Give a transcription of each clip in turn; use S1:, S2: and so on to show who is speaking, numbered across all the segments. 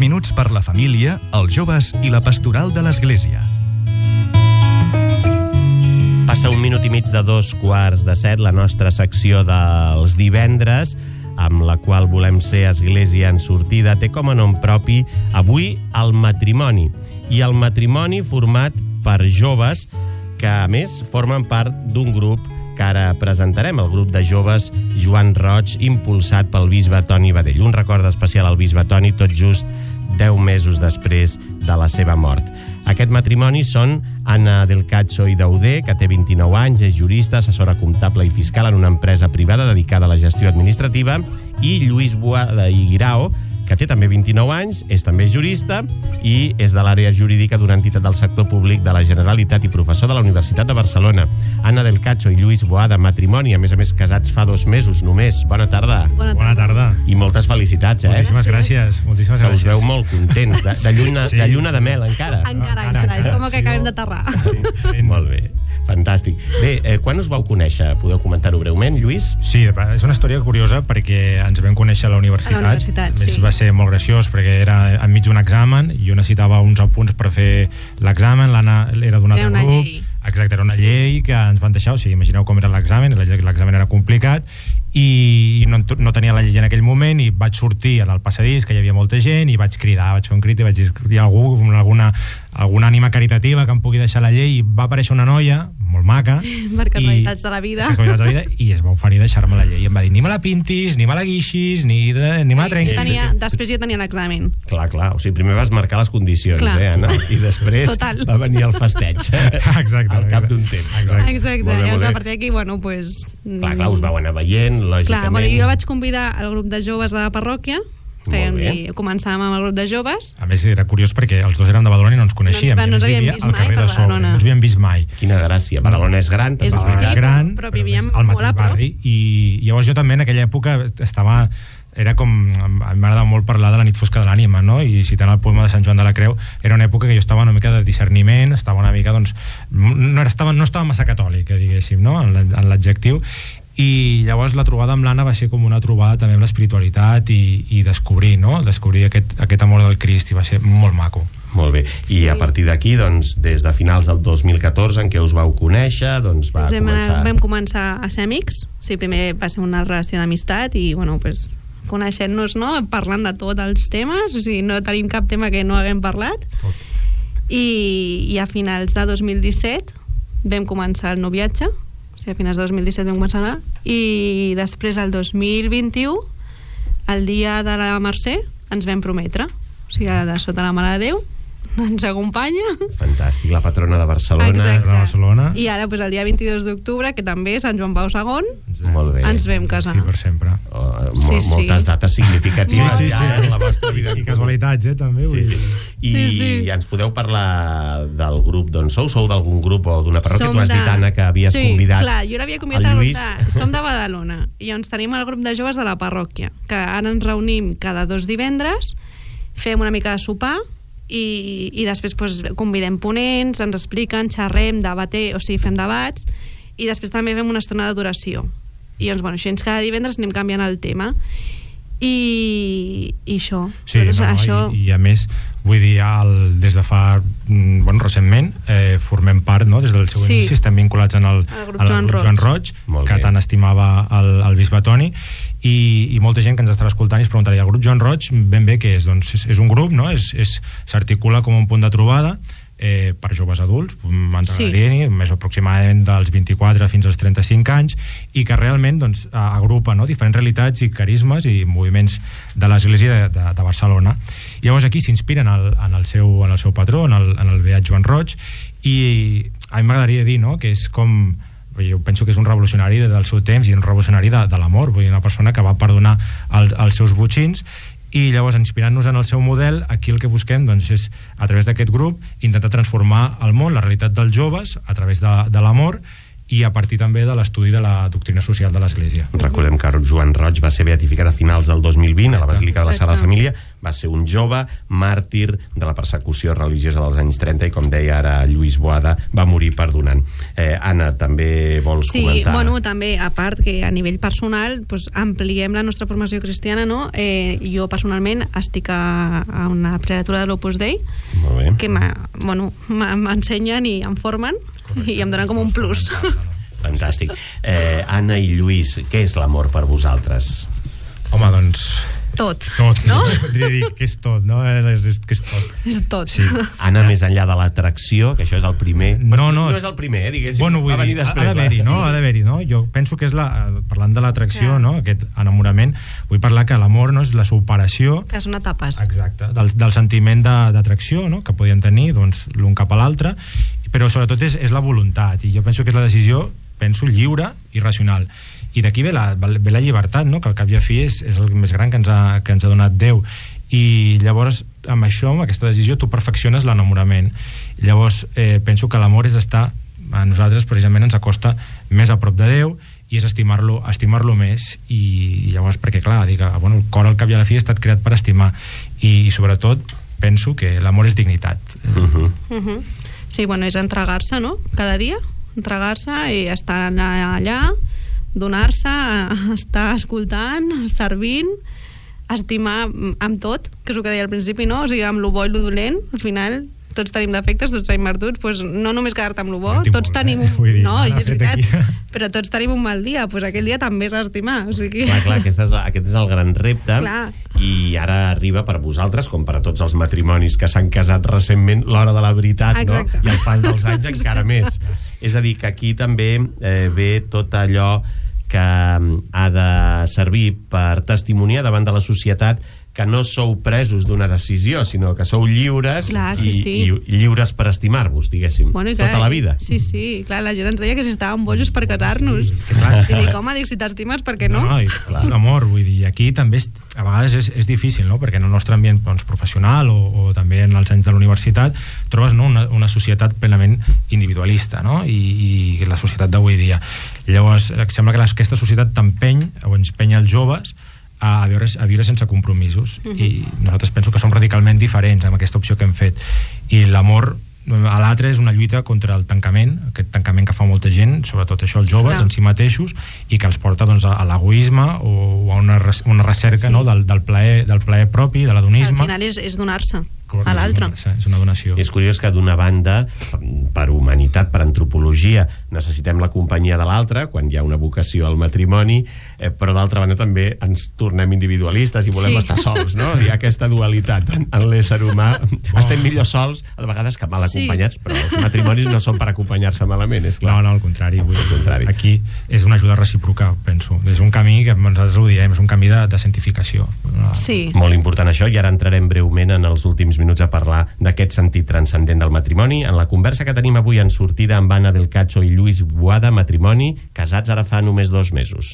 S1: minuts per la família, els joves i la pastoral de l'Església.
S2: Passa 1 minut i mig de 6:45, la nostra secció dels divendres, amb la qual volem ser Església en sortida, té com a nom propi avui el matrimoni. I el matrimoni format per joves que, a més, formen part d'un grup que ara presentarem, el grup de joves Joan Roig, impulsat pel bisbe Toni Badell. Un record especial al bisbe Toni, tot just 10 mesos després de la seva mort. Aquest matrimoni són Anna Del Cazzo i Dauder, que té 29 anys, és jurista, assessora comptable i fiscal en una empresa privada dedicada a la gestió administrativa, i Lluís Boada i Guirao, que té també 29 anys, és també jurista i és de l'àrea jurídica d'una entitat del sector públic de la Generalitat i professor de la Universitat de Barcelona. Anna Del Cazzo i Lluís Boada, matrimoni, a més casats fa 2 mesos només. Bona tarda.
S3: Bona tarda.
S2: I moltes felicitats,
S3: Moltíssimes gràcies.
S2: Se us veu molt contents, de lluna de mel encara.
S4: Encara, és com que acabem d'aterrar.
S2: Sí. Molt bé, fantàstic. Bé, quan us vau conèixer? Podeu comentar-ho breument, Lluís?
S3: Sí, és una història curiosa perquè ens vam conèixer a la universitat.
S4: Sí.
S3: Va ser molt graciós perquè era enmig d'un examen, jo necessitava uns apunts per fer l'examen, l'Anna era d'un altre grup.
S4: Llei.
S3: Exacte, era una llei que ens van deixar, o sigui, imagineu com era l'examen era complicat i no tenia la llei en aquell moment i vaig sortir en el passadís, que hi havia molta gent, i vaig cridar, vaig fer un crit i vaig dir, hi ha algú, alguna ànima caritativa que em pugui deixar la llei, i va aparèixer una noia molt maca
S4: per casualitats de la vida
S3: i es va oferir deixar-me la llei i em va dir, ni me la pintis, ni me la guixis ni me la trenquis.
S4: Després jo tenia l'examen.
S2: Clar, o sigui, primer vas marcar les condicions, Anna? I després va venir el festeig.
S3: Exacte.
S2: Al cap d'un temps.
S4: Exacte. Llavors, a partir d'aquí, pues...
S2: Clar, us vau anar veient, lògicament.
S4: Clar, jo vaig convidar al grup de joves de la parròquia, començàvem amb el grup de joves.
S3: A més, era curiós perquè els dos érem de Badalona i no ens coneixíem.
S4: No ens havíem vist mai per Badalona.
S3: No ens havíem vist mai.
S2: Quina gràcia. Badalona és gran.
S4: És gran, però vivíem molt a prop.
S3: I llavors jo també en aquella època estava... Era com... M'agradava molt parlar de la nit fosca de l'ànima, no? I citant el poema de Sant Joan de la Creu, era una època que jo estava una mica de discerniment, estava una mica, doncs... No estava massa catòlic, diguéssim, no? En l'adjectiu. I llavors la trobada amb l'Anna va ser com una trobada també amb l'espiritualitat i descobrir, no? Descobrir aquest amor del Crist, i va ser molt maco.
S2: Molt bé, i a partir d'aquí, doncs, des de finals del 2014, en què us vau conèixer, doncs
S4: vam començar a ser amics. O sigui, primer va ser una relació d'amistat i, pues, coneixent-nos, no? Parlant de tots els temes, o sigui, no tenim cap tema que no haguem parlat. I a finals de 2017 vam començar el noviatge. O sigui, a finals de 2017 vam començar, i després, el 2021, el dia de la Mercè, ens vam prometre. O sigui, de sota la Mare de Déu ens acompanya.
S2: Fantàstic, la patrona de Barcelona.
S4: Exacte. I ara, el dia 22 d'octubre, que també és Sant Joan Pau II, ens vam casar.
S3: Sí, per sempre.
S2: Moltes dates significatives en la vostra vida.
S3: I casualitats, també.
S2: I ens podeu parlar del grup d'on sou? Sou d'algun grup o d'una parròquia? Tu has dit, Anna, que havies convidat
S4: clar, jo l'havia convidat al Lluís. Som de Badalona i ens tenim el grup de joves de la parròquia, que ara ens reunim cada 2 divendres, fem una mica de sopar i després convidem ponents, ens expliquen, xerrem, fem debats, i després també fem una estona d'adoració. I llavors, així cada divendres anem canviant el tema. I això.
S3: I a més, vull dir, des de fa recentment formem part, des del seu inici estem vinculats en el grup Joan Roig, que tant estimava el bisbe Toni, i molta gent que ens estarà escoltant i es preguntarà, el grup Joan Roig ben bé què és? Doncs és un grup, s'articula com un punt de trobada per joves adults, més aproximadament dels 24 fins als 35 anys, i que realment agrupa diferents realitats i carismes i moviments de l'Església de Barcelona. Llavors aquí s'inspiren en el seu patró, en el beat Joan Roig, i a mi m'agradaria dir que és com... Jo penso que és un revolucionari del seu temps i un revolucionari de l'amor, vull dir, una persona que va perdonar els seus botxins. I llavors, inspirant-nos en el seu model, aquí el que busquem és, a través d'aquest grup, intentar transformar el món, la realitat dels joves, a través de l'amor, i a partir també de l'estudi de la doctrina social de l'Església.
S2: Recordem que Joan Roig va ser beatificat a finals del 2020 a la Basílica de la Sagrada Família. Va ser un jove màrtir de la persecució religiosa dels anys 30 i, com deia ara Lluís Boada, va morir perdonant. Anna, també vols comentar?
S4: Sí, bueno, també, a part que a nivell personal ampliem la nostra formació cristiana, no? Jo personalment estic a una prelatura de l'Opus Dei que m'ensenyen i em formen i em donen com un plus.
S2: Fantàstic. Anna i Lluís, què és l'amor per vosaltres?
S3: Home, doncs...
S4: Tot,
S3: no? Podria dir que és tot, no? Que és tot.
S4: És tot.
S3: Sí.
S2: Anna, més enllà de l'atracció, que això és el primer...
S3: No
S2: és el primer, diguéssim.
S3: Bueno, vull dir, ha d'haver-hi, no? Jo penso que és parlant de l'atracció, no? Aquest enamorament, vull parlar que l'amor no és la superació...
S4: Que són etapes.
S3: Exacte, del sentiment d'atracció, no? Que podien tenir, doncs, l'un cap a l'altre, però sobretot és la voluntat, i jo penso que és la decisió, lliure i racional. I d'aquí ve la llibertat, no? Que al cap i a fi és el més gran que ens ha donat Déu, i llavors amb això, amb aquesta decisió, tu perfecciones l'enamorament. Llavors penso que l'amor és estar, a nosaltres precisament ens acosta més a prop de Déu, i és estimar-lo més, i llavors, perquè clar, el cor al cap i a la fi ha estat creat per estimar, i sobretot penso que l'amor és dignitat.
S4: Sí, bueno, és entregar-se, no? Cada dia, entregar-se i estar allà, donar-se, estar escoltant, servint, estimar amb tot, que és el que deia al principi, no? O sigui, amb lo bo i lo dolent, al final tots tenim defectes, tots tenim virtuts, doncs no només quedar-te amb lo bo, tots tenim no, és veritat, però tots tenim un mal dia, doncs aquell dia també s'ha d'estimar, o sigui...
S2: Clar, aquest és el gran repte.
S4: Clar.
S2: I ara arriba per vosaltres, com per a tots els matrimonis que s'han casat recentment, l'hora de la veritat, no? I el pas dels anys encara més. És a dir, que aquí també ve tot allò que ha de servir per testimoniar davant de la societat que no sou presos d'una decisió, sinó que sou lliures.
S4: Clar, sí.
S2: I lliures per estimar-vos, diguéssim, tota la vida.
S4: Sí, clar, la gent ens deia que si estàvem bojos per casar-nos. I dic, home, si t'estimes, per què no?
S3: És l'amor, vull dir, aquí també a vegades és difícil, no? Perquè en el nostre ambient professional o també en els anys de la universitat trobes una societat plenament individualista, no? I la societat d'avui dia. Llavors, sembla que aquesta societat t'empeny o ens penya els joves a viure sense compromisos, i nosaltres penso que som radicalment diferents amb aquesta opció que hem fet, i l'amor a l'altre és una lluita contra el tancament, aquest tancament que fa molta gent, sobretot això els joves, en si mateixos, i que els porta doncs, a l'egoisme o a una recerca, no, del plaer propi, de l'adonisme.
S4: Al final és donar-se a l'altre.
S3: És una donació.
S2: És curiós que d'una banda, per humanitat, per antropologia, necessitem la companyia de l'altre quan hi ha una vocació al matrimoni, però d'altra banda també ens tornem individualistes i volem estar sols, no? Hi ha aquesta dualitat en l'ésser humà. Estem millor sols, a vegades, que mal acompanyats, però els matrimonis no són per acompanyar-se malament, és clar.
S3: No, al contrari. Aquí és una ajuda recíproca, penso. És un camí que nosaltres ho diem, és un camí de santificació.
S4: Sí.
S2: Molt important això, i ara entrarem breument en els últims minuts a parlar d'aquest sentit transcendent del matrimoni en la conversa que tenim avui en sortida amb Anna del Cacho i Lluís Boada, matrimoni, casats ara fa només 2 mesos.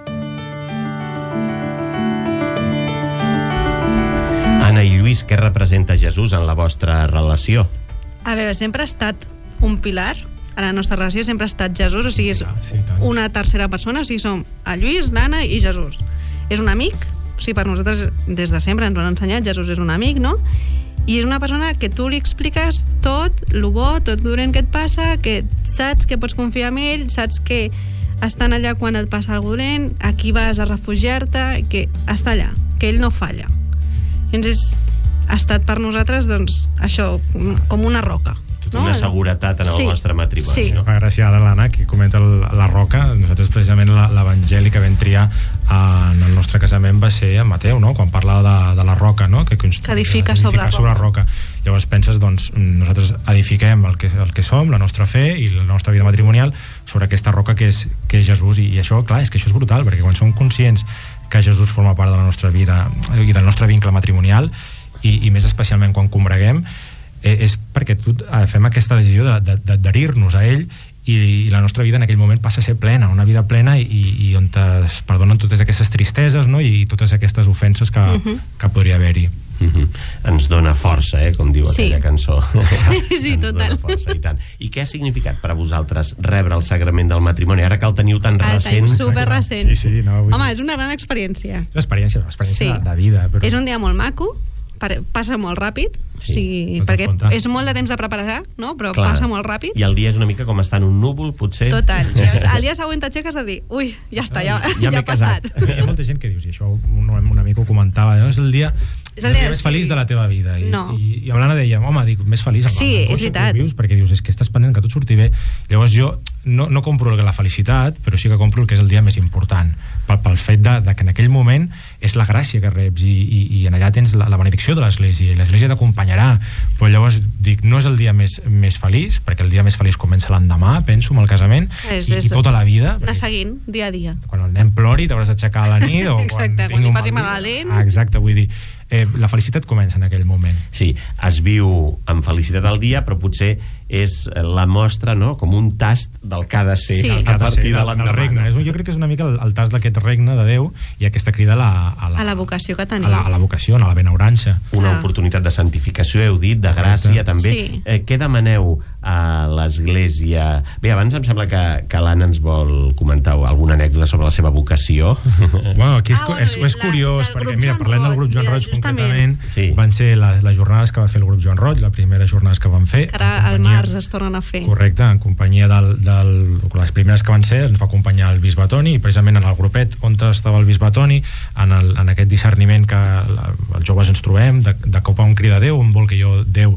S2: Anna i Lluís, què representa Jesús en la vostra relació?
S4: A veure, sempre ha estat un pilar a la nostra relació, sempre ha estat Jesús, o sigui, és una tercera persona, o sigui, som el Lluís, l'Anna i Jesús. És un amic, o sigui, per nosaltres des de sempre ens ho han ensenyat, Jesús és un amic, no? I és una persona que tu li expliques tot lo bo, tot dolent que et passa, que saps que pots confiar en ell, saps que estan allà quan et passa alguna cosa dolent, aquí vas a refugiar-te, que està allà, que ell no falla. Llavors ha estat per nosaltres, doncs, això, com una roca.
S2: Una seguretat en el vostre matrimoni.
S4: Sí.
S3: No? Fa gràcia ara l'Anna, que comenta la roca. Nosaltres precisament l'evangeli que vam triar en el nostre casament va ser en Mateu, no? Quan parla de la roca, no? Que
S4: edifica sobre
S3: roca. Llavors penses, doncs, nosaltres edifiquem el que som, la nostra fe i la nostra vida matrimonial sobre aquesta roca que és Jesús, i això, clar, és que això és brutal, perquè quan som conscients que Jesús forma part de la nostra vida i del nostre vincle matrimonial, i més especialment quan combreguem, és perquè fem aquesta decisió d'adherir-nos a ell, i la nostra vida en aquell moment passa a ser plena, una vida plena, i on es perdonen totes aquestes tristeses, no? I totes aquestes ofenses que podria haver-hi.
S2: Ens dona força, com diu aquella cançó.
S4: Sí, total.
S2: Força, I què ha significat per a vosaltres rebre el sagrament del matrimoni? Ara que el teniu tan recent.
S4: Super recent.
S3: No,
S4: home, és una gran experiència.
S3: Una experiència de vida. Però...
S4: És un dia molt maco, passa molt ràpid, perquè és molt de temps de preparar, no? Però passa molt ràpid.
S2: I el dia és una mica com estar en un núvol, potser.
S4: Total. El dia següent t'aixeques a dir, ui, ja està, ja ha passat.
S3: Hi ha molta gent que dius, i això un amic ho comentava, és el dia més feliç de la teva vida. I amb l'Anna deia, home, més feliç amb
S4: és veritat.
S3: Vius, perquè dius, és que estàs pendent que tot surti bé. Llavors jo no compro la felicitat, però sí que compro el que és el dia més important, pel fet de que en aquell moment és la gràcia que reps i en allà tens la benedicció de l'Església, i l'Església t'acompanyarà. Però llavors dic, no és el dia més feliç, perquè el dia més feliç comença l'endemà, penso, amb el casament, i tota la vida.
S4: Anar seguint, dia a dia.
S3: Quan el nen plori t'hauràs d'aixecar a la nit, o
S4: exacte, quan li passi malament.
S3: Exacte, vull dir, la felicitat comença en aquell moment.
S2: Sí, es viu amb felicitat al dia, però potser és la mostra, no?, com un tast del que ha de ser a partir de l'endemà.
S3: Jo crec que és una mica el tast d'aquest regne de Déu i aquesta crida a
S4: la vocació que tenim.
S3: A la vocació, a la benaurança.
S2: Una oportunitat de santificació, heu dit, de gràcia, també. Què demaneu a l'Església? Bé, abans em sembla que l'Anna ens vol comentar alguna anècdota sobre la seva vocació.
S3: Bueno, aquí és curiós, perquè mira, parlem del grup Joan Roig concretament. Van ser les jornades que va fer el grup Joan Roig, la primera jornades que van fer.
S4: Ara al març es tornen a fer.
S3: Correcte, en companyia les primeres que van ser ens va acompanyar el bisbe Toni, i precisament en el grupet on estava el bisbe Toni, en aquest discerniment que els joves ens trobem, de cop a un crit a Déu, on vol que jo, Déu,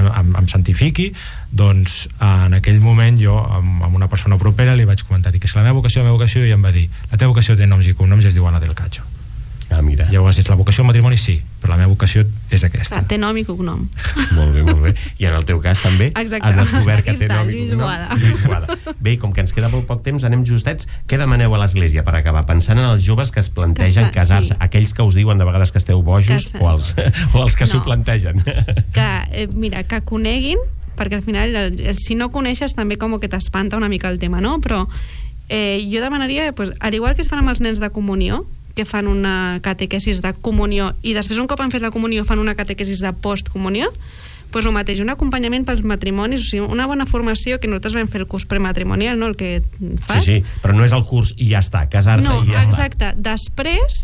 S3: em santifiqui. Doncs en aquell moment jo amb una persona propera li vaig comentar, dic, és la meva vocació, i em va dir, la teva vocació té noms i cognoms i es diu Anna del Cacho.
S2: Mira.
S3: Llavors, és la vocació al matrimoni? Sí, però la meva vocació és aquesta.
S4: Té nom i cognom.
S2: Molt bé. I en el teu cas també has descobert que té nom i cognom.
S4: Lluís Boada.
S2: Bé, i com que ens queda molt poc temps, anem justets. Què demaneu a l'Església per acabar? Pensant en els joves que es plantegen casar-se, aquells que us diuen de vegades que esteu bojos, o els que s'ho plantegen.
S4: Mira, que coneguin, perquè al final, si no coneixes, també com que t'espanta una mica el tema, no? Però jo demanaria, al igual que es fan amb els nens de comunió, que fan una catequesis de comunió i després un cop han fet la comunió fan una catequesis de postcomunió, doncs el mateix, un acompanyament pels matrimonis, o sigui, una bona formació, que nosaltres vam fer el curs prematrimonial, no?, el que fas.
S2: Sí, però no és el curs i ja està, casar-se i ja està.
S4: No, exacte, després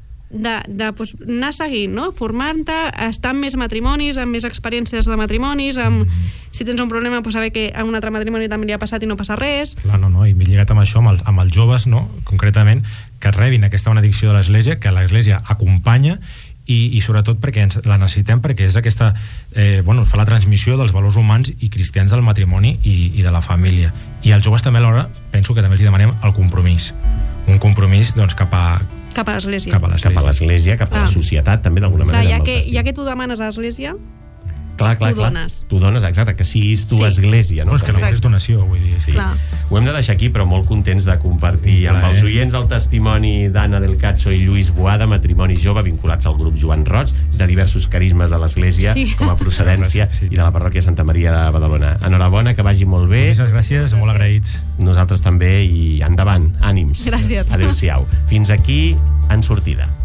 S4: anar seguint, no? Formant-te, estar amb més matrimonis, amb més experiències de matrimonis, si tens un problema, saber que a un altre matrimoni també li ha passat i no passa res.
S3: Clar, i m'he lligat amb això, amb els joves, no?, concretament, que rebin aquesta benedicció de l'Església, que l'Església acompanya, i sobretot perquè la necessitem, perquè és aquesta fa la transmissió dels valors humans i cristians del matrimoni i de la família. I als joves també alhora penso que també els demanem el compromís, un compromís cap a
S4: l'Església.
S2: Cap a l'Església, cap a la societat, també, d'alguna manera.
S4: Ja que tu demanes a l'Església,
S2: clar. Tu dones, exacte, que siguis tu Església, no?
S3: És que no és donació, vull dir.
S2: Sí. Ho hem de deixar aquí, però molt contents de compartir amb els oients el testimoni d'Anna del Cacho i Lluís Boada, matrimoni jove vinculats al grup Joan Roig, de diversos carismes de l'Església, com a procedència, i de la parròquia Santa Maria de Badalona. Enhorabona, que vagi molt bé.
S3: Moltes gràcies, molt agraïts.
S2: Nosaltres també, i endavant, ànims.
S4: Gràcies.
S2: Adéu-siau. Fins aquí, En Sortida.